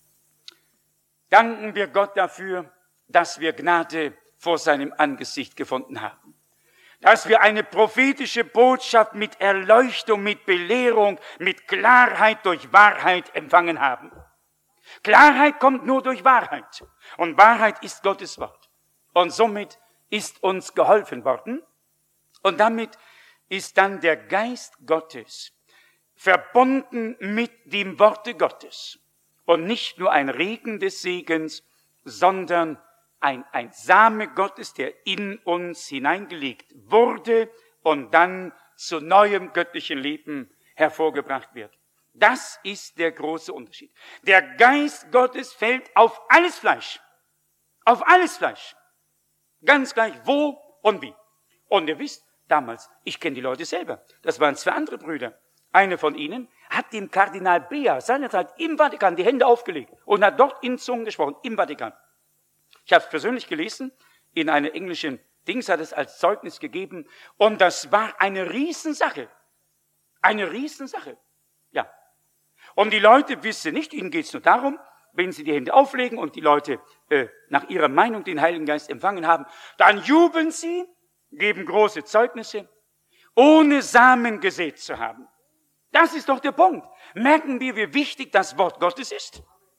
Danken wir Gott dafür, dass wir Gnade vor seinem Angesicht gefunden haben. Dass wir eine prophetische Botschaft mit Erleuchtung, mit Belehrung, mit Klarheit durch Wahrheit empfangen haben. Klarheit kommt nur durch Wahrheit. Und Wahrheit ist Gottes Wort. Und somit ist uns geholfen worden. Und damit ist dann der Geist Gottes verbunden mit dem Worte Gottes. Und nicht nur ein Regen des Segens, sondern ein Same Gottes, der in uns hineingelegt wurde und dann zu neuem göttlichen Leben hervorgebracht wird. Das ist der große Unterschied. Der Geist Gottes fällt auf alles Fleisch. Auf alles Fleisch. Ganz gleich wo und wie. Und ihr wisst, damals, ich kenne die Leute selber, das waren 2 andere Brüder. Einer von ihnen hat dem Kardinal Bea seinerzeit im Vatikan die Hände aufgelegt und hat dort in Zungen gesprochen, im Vatikan. Ich habe es persönlich gelesen, in einer englischen Dings hat es als Zeugnis gegeben und das war eine Riesensache. Eine Riesensache. Ja. Und die Leute wissen nicht, ihnen geht es nur darum, wenn sie die Hände auflegen und die Leute nach ihrer Meinung den Heiligen Geist empfangen haben, dann jubeln sie, geben große Zeugnisse, ohne Samen gesät zu haben. Das ist doch der Punkt. Merken wir, wie wichtig das Wort Gottes ist?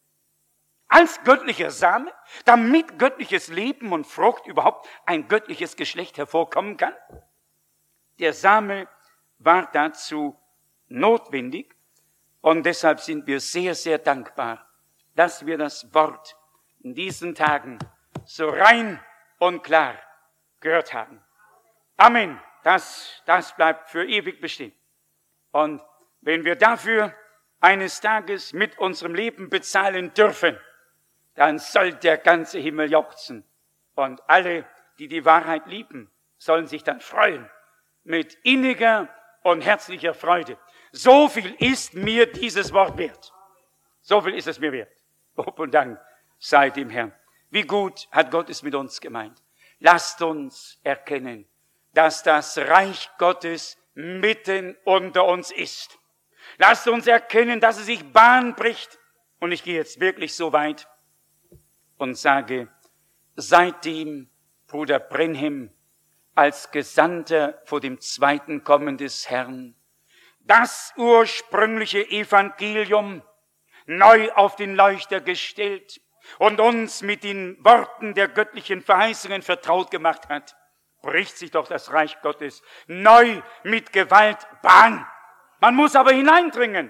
Als göttlicher Same, damit göttliches Leben und Frucht überhaupt ein göttliches Geschlecht hervorkommen kann. Der Same war dazu notwendig und deshalb sind wir sehr, sehr dankbar, dass wir das Wort in diesen Tagen so rein und klar gehört haben. Amen. Das bleibt für ewig bestehen. Und wenn wir dafür eines Tages mit unserem Leben bezahlen dürfen, dann soll der ganze Himmel jauchzen. Und alle, die die Wahrheit lieben, sollen sich dann freuen mit inniger und herzlicher Freude. So viel ist mir dieses Wort wert. So viel ist es mir wert. Lob und Dank sei dem Herrn. Wie gut hat Gott es mit uns gemeint. Lasst uns erkennen, dass das Reich Gottes mitten unter uns ist. Lasst uns erkennen, dass es sich Bahn bricht. Und ich gehe jetzt wirklich so weit und sage, seitdem Bruder Brenhem als Gesandter vor dem zweiten Kommen des Herrn das ursprüngliche Evangelium neu auf den Leuchter gestellt und uns mit den Worten der göttlichen Verheißungen vertraut gemacht hat, bricht sich doch das Reich Gottes neu mit Gewalt Bahn. Man muss aber hineindringen.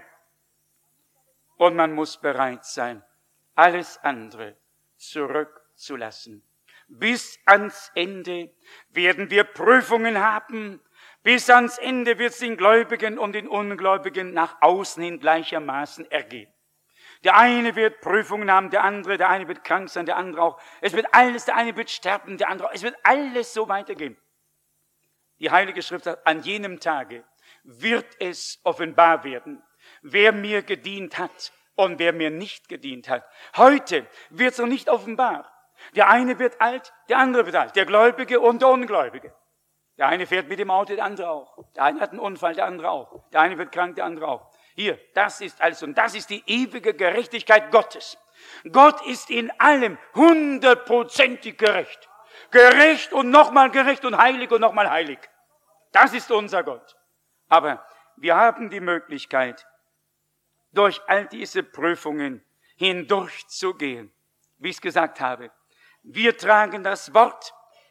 Und man muss bereit sein, alles andere zurückzulassen. Bis ans Ende werden wir Prüfungen haben. Bis ans Ende wird es den Gläubigen und den Ungläubigen nach außen hin gleichermaßen ergehen. Der eine wird Prüfungen haben, der eine wird krank sein, der andere auch. Es wird alles, der eine wird sterben, der andere auch. Es wird alles so weitergehen. Die Heilige Schrift sagt, an jenem Tage wird es offenbar werden, wer mir gedient hat und wer mir nicht gedient hat. Heute wird es noch nicht offenbar. Der eine wird alt, der andere wird alt. Der Gläubige und der Ungläubige. Der eine fährt mit dem Auto, der andere auch. Der eine hat einen Unfall, der andere auch. Der eine wird krank, der andere auch. Hier, das ist alles und das ist die ewige Gerechtigkeit Gottes. Gott ist in allem 100%ig gerecht. Gerecht und nochmal gerecht und heilig und nochmal heilig. Das ist unser Gott. Aber wir haben die Möglichkeit, durch all diese Prüfungen hindurchzugehen. Wie ich es gesagt habe, wir tragen das Wort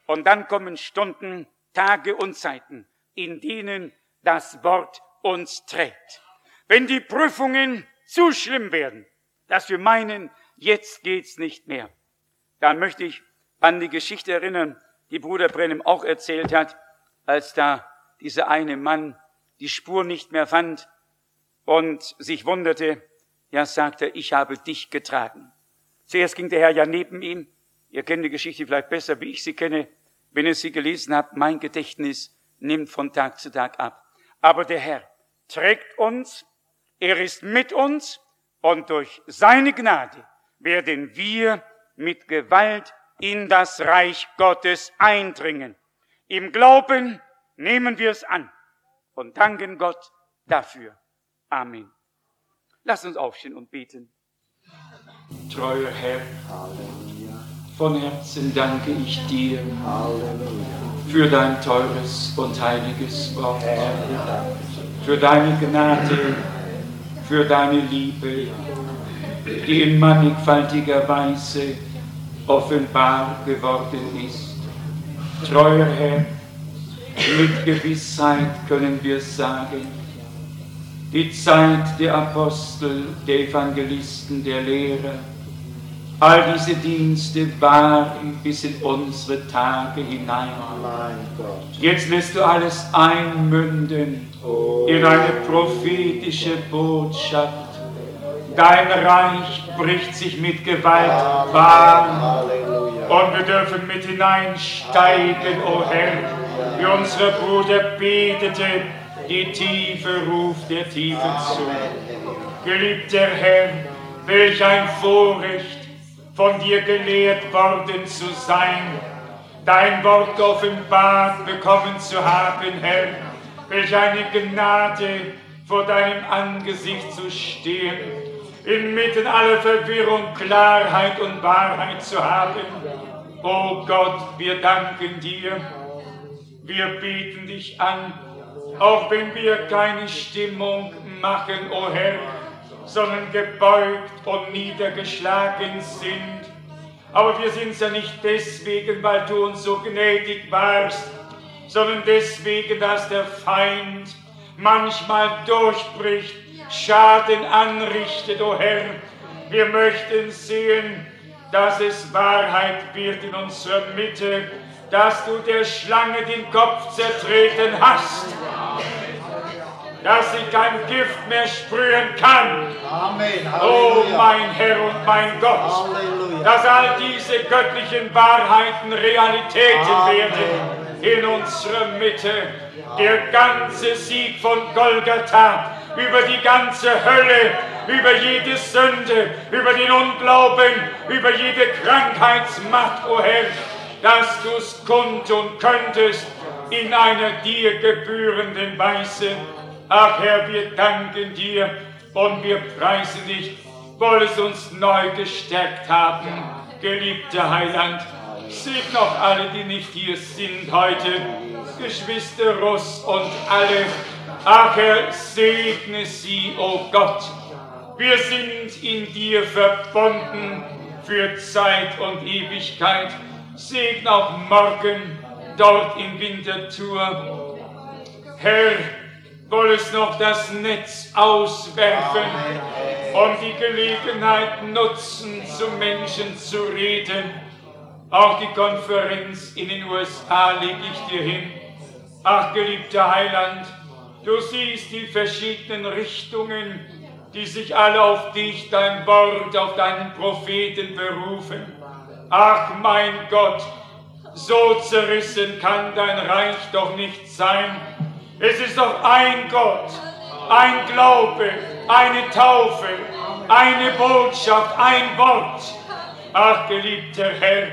Und dann kommen Stunden, Tage und Zeiten, in denen das Wort uns trägt. Wenn die Prüfungen zu schlimm werden, dass wir meinen, jetzt geht's nicht mehr, dann möchte ich an die Geschichte erinnern, die Bruder Branham auch erzählt hat, als da dieser eine Mann die Spur nicht mehr fand und sich wunderte, ja, sagte er, ich habe dich getragen. Zuerst ging der Herr ja neben ihm. Ihr kennt die Geschichte vielleicht besser, wie ich sie kenne. Wenn ihr sie gelesen habt, mein Gedächtnis nimmt von Tag zu Tag ab. Aber der Herr trägt uns, er ist mit uns und durch seine Gnade werden wir mit Gewalt in das Reich Gottes eindringen. Im Glauben nehmen wir es an und danken Gott dafür. Amen. Lasst uns aufstehen und beten. Treuer Herr, von Herzen danke ich dir für dein teures und heiliges Wort, für deine Gnade, für deine Liebe, die in mannigfaltiger Weise offenbar geworden ist. Treuer Herr, mit Gewissheit können wir sagen, die Zeit der Apostel, der Evangelisten, der Lehrer, all diese Dienste waren bis in unsere Tage hinein. Jetzt lässt du alles einmünden in eine prophetische Botschaft. Dein Reich bricht sich mit Gewalt Bahn und wir dürfen mit hineinsteigen, o Herr, wie unser Bruder betete, die Tiefe ruft der Tiefe zu. Geliebter Herr, welch ein Vorrecht, von dir gelehrt worden zu sein, dein Wort offenbart bekommen zu haben, Herr. Welch eine Gnade, vor deinem Angesicht zu stehen, inmitten aller Verwirrung Klarheit und Wahrheit zu haben. O Gott, wir danken dir, wir beten dich an, auch wenn wir keine Stimmung machen, o Herr, sondern gebeugt und niedergeschlagen sind. Aber wir sind es ja nicht deswegen, weil du uns so gnädig warst, sondern deswegen, dass der Feind manchmal durchbricht, Schaden anrichtet, o Herr. Wir möchten sehen, dass es Wahrheit wird in unserer Mitte, dass du der Schlange den Kopf zertreten hast, dass sie kein Gift mehr sprühen kann. Amen. Oh mein Herr und mein Gott, Halleluja. dass all diese göttlichen Wahrheiten Realitäten Amen. werden in unserer Mitte. Der ganze Sieg von Golgatha über die ganze Hölle, über jede Sünde, über den Unglauben, über jede Krankheitsmacht, o Herr, dass du es kund und könntest in einer dir gebührenden Weise. Ach Herr, wir danken dir und wir preisen dich, wolltest uns neu gestärkt haben, geliebter Heiland. Segne auch alle, die nicht hier sind heute, Geschwister Russ und alle. Ach Herr, segne sie, o Gott. Wir sind in dir verbunden für Zeit und Ewigkeit. Segne auch morgen dort in Winterthur. Herr, wolltest noch das Netz auswerfen und die Gelegenheit nutzen, zu Menschen zu reden. Auch die Konferenz in den USA lege ich dir hin. Ach, geliebter Heiland, du siehst die verschiedenen Richtungen, die sich alle auf dich, dein Wort, auf deinen Propheten berufen. Ach, mein Gott, so zerrissen kann dein Reich doch nicht sein. Es ist doch ein Gott, ein Glaube, eine Taufe, eine Botschaft, ein Wort. Ach, geliebter Herr,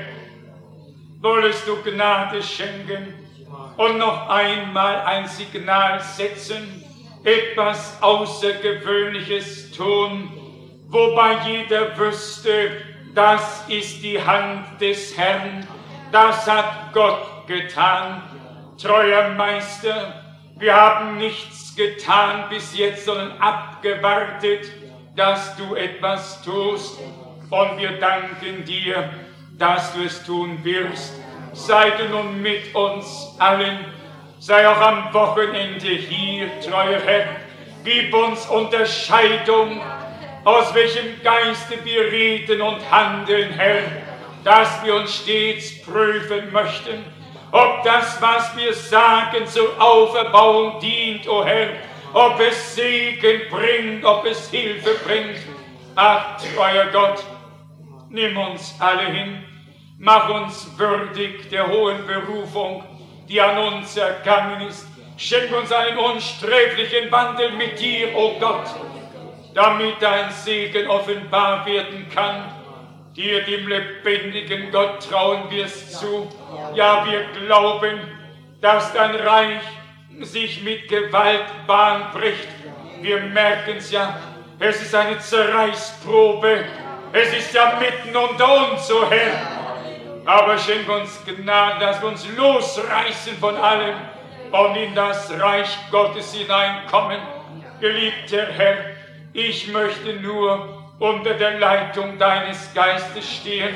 wolltest du Gnade schenken und noch einmal ein Signal setzen, etwas Außergewöhnliches tun, wobei jeder wüsste, das ist die Hand des Herrn, das hat Gott getan. Treuer Meister, wir haben nichts getan bis jetzt, sondern abgewartet, dass du etwas tust. Und wir danken dir, dass du es tun wirst. sei du nun mit uns allen, sei auch am Wochenende hier, treuer Herr. Gib uns Unterscheidung, aus welchem Geiste wir reden und handeln, Herr, dass wir uns stets prüfen möchten, ob das, was wir sagen, zur Auferbauung dient, o Herr, ob es Segen bringt, ob es Hilfe bringt. Ach, treuer Gott, nimm uns alle hin, mach uns würdig der hohen Berufung, die an uns ergangen ist. Schenk uns einen unsträflichen Wandel mit dir, o Gott, damit dein Segen offenbar werden kann. Dir, dem lebendigen Gott, trauen wir es zu. Ja, wir glauben, dass dein Reich sich mit Gewalt Bahn bricht. Wir merken es ja, es ist eine Zerreißprobe. Es ist ja mitten unter uns, o Herr. Aber schenk uns Gnade, dass wir uns losreißen von allem und in das Reich Gottes hineinkommen. Geliebter Herr, ich möchte nur unter der Leitung deines Geistes stehen.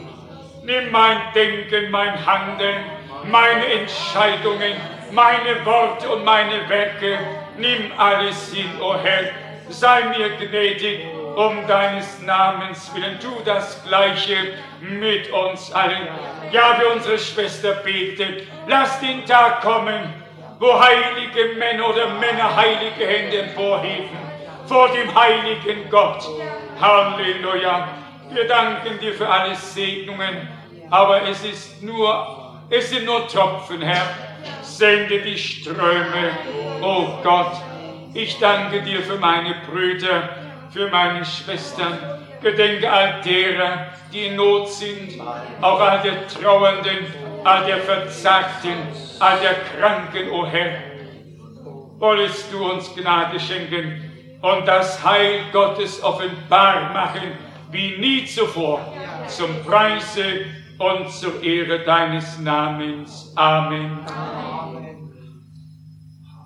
Nimm mein Denken, mein Handeln, meine Entscheidungen, meine Worte und meine Werke. Nimm alles hin, o Herr. Sei mir gnädig, um deines Namens willen. Tu das Gleiche mit uns allen. Ja, für unsere Schwester betet. Lass den Tag kommen, wo heilige Männer oder Männer heilige Hände emporheben vor dem heiligen Gott. Halleluja. Wir danken dir für alle Segnungen, aber es sind nur Tropfen, Herr. Sende die Ströme, oh Gott. Ich danke dir für meine Brüder, für meine Schwestern. Gedenke all derer, die in Not sind, auch all der Trauernden, all der Verzagten, all der Kranken, o Herr. Wollest du uns Gnade schenken und das Heil Gottes offenbar machen, wie nie zuvor, zum Preise und zur Ehre deines Namens. Amen.